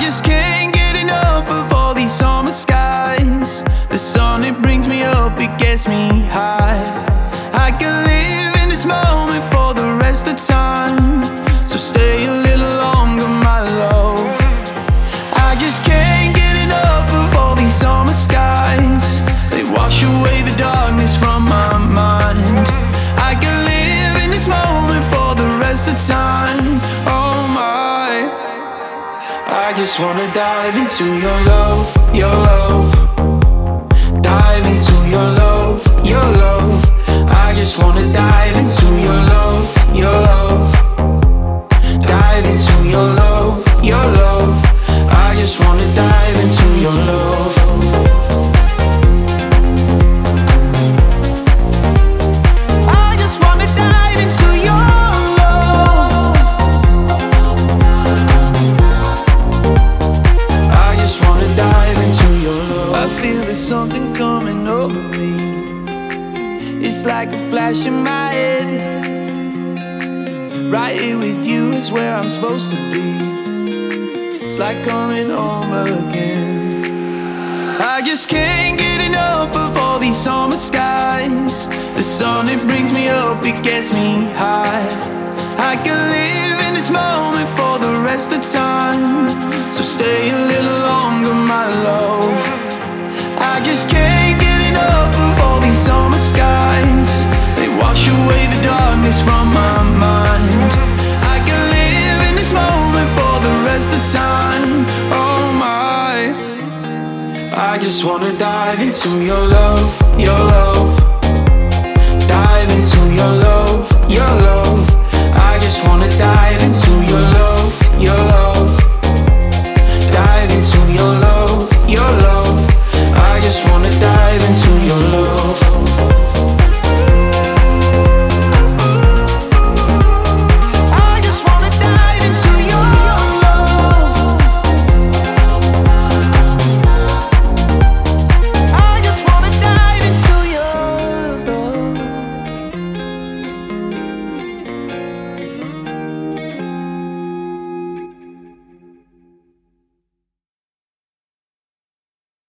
just can't get enough of all these summer skies. The sun, it brings me up, it gets me high. I can live in this moment for the rest of time. So stay a little longer, my love. I just can't get enough of all these summer skies. They wash away the darkness from my mind. I can live in this moment for the rest of time. Oh my, I just wanna dive into your love, your love. Dive into your love, your love. I just wanna dive into your love, your love. Dive into your love, your love. I just wanna dive into your love. I just wanna dive into your love. I just wanna dive into your love. I feel there's something coming over me. It's like a flash in my head. Right here with you is where I'm supposed to be. It's like coming home again. I just can't get enough of all these summer skies. The sun, it brings me up, it gets me high. I can live in this moment for the rest of time. So stay a little longer, my love. I just can't get enough of all these summer skies. They wash away the darkness from my mind. I can live in this moment for the rest of time. Oh my, I just wanna dive into your love, your